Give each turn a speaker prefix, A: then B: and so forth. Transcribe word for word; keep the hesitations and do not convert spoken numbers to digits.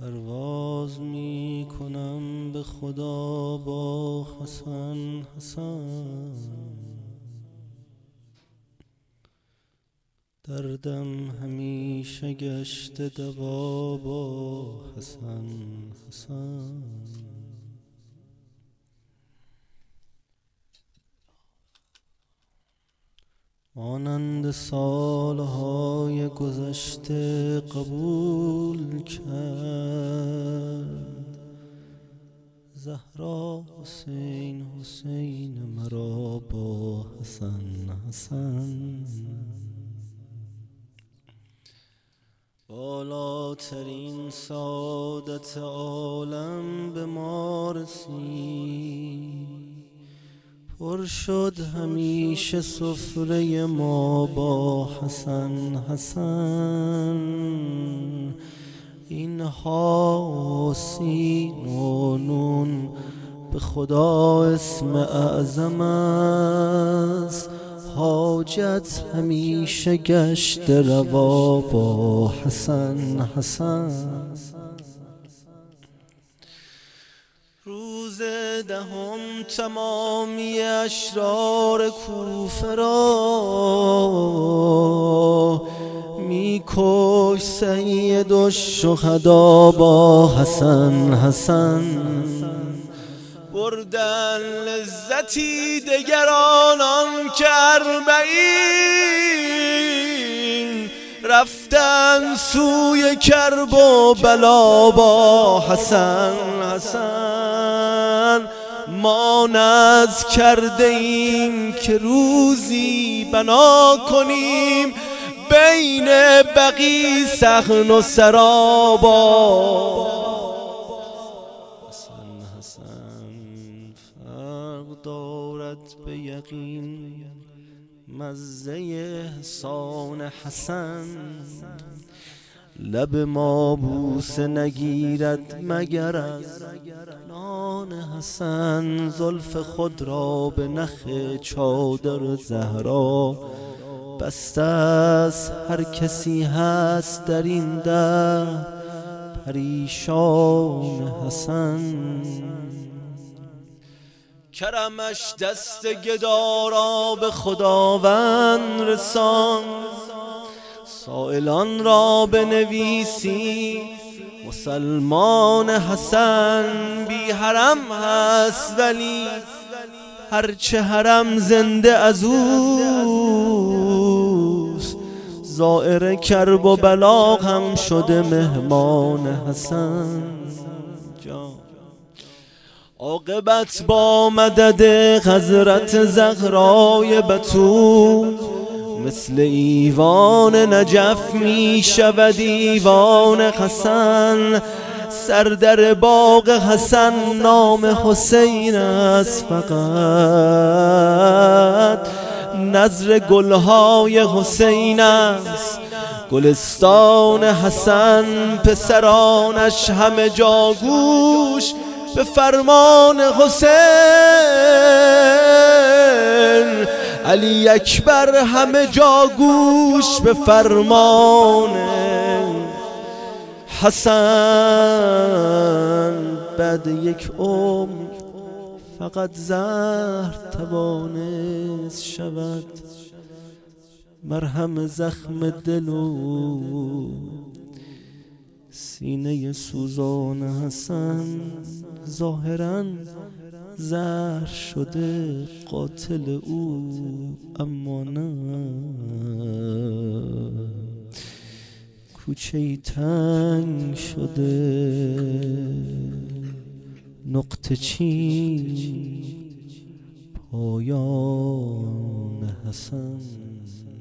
A: پرواز می کنم به خدا با حسن حسن، دردم همیشه گشته دوا با حسن حسن. مانند سالهای گذشته قبول کرد زهرا حسین حسین مرا با حسن حسن. بالاترین سعادت عالم به ما رسید، پر شد همیشه سفره ما با حسن حسن. اینها سین و نون به خدا اسم اعظم است، حاجت همیشه گشت روا با حسن حسن. روز دهم تمامی اشرار کوفه را میکش سید الشهدا با حسن حسن. بردن لذتی دگرانان که اربعین، رفتن سوی کرب و بلا با حسن حسن. ما نذر کرده ایم که روزی بنا کنیم بین بقیع صحن و سرابا حسن حسن. فرق دارد به یقین مزه احسان حسن، لب ما بوسه نگیرد مگر از نان حسن. زلف خود را به نخ چادر زهرا بسته است، هر کسی هست در این ده پریشان حسن. کرمش دست گدا را به خداوند رسان، سائلان را بنویسی مسلمان حسن. بی حرم هست ولی هرچه حرم زنده از اوست، زائر کرب و بلا هم شده مهمان حسن. عاقبت با مدد حضرت زهرای بتول، مثل ایوان نجف می شود ایوان حسن. سردر باغ حسن نام حسین است فقط، نظر گلهای حسین است گلستان حسن. پسرانش همه جا گوش به فرمان حسین، علی اکبر همه جا گوش به فرمان حسن. بعد یک عمر فقط زهر توانست شود مرهم زخم دل و سینه سوزان حسن. ظاهراً زهر شده قاتل او، اما نه، کوچه ای تنگ شده نقطه چین پایان حسن.